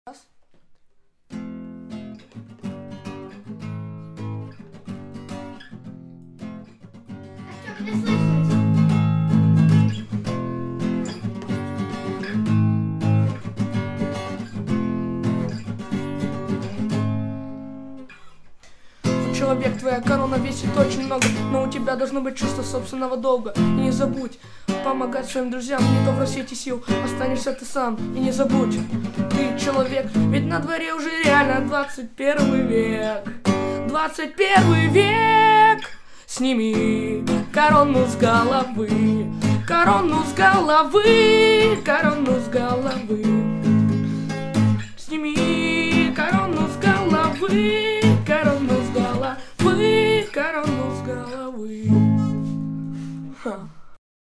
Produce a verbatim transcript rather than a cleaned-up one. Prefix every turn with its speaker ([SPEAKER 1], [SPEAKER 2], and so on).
[SPEAKER 1] Раз.
[SPEAKER 2] Артём, не слышно.
[SPEAKER 1] Человек, твоя корона весит очень много, но у тебя должно быть чувство собственного долга. И не забудь помогать своим друзьям, не то в рассвете сил останешься ты сам. И не забудь, ты человек, ведь на дворе уже реально двадцать первый век. двадцать первый век. Сними корону с головы, корону с головы, корону с головы. Сними корону с головы.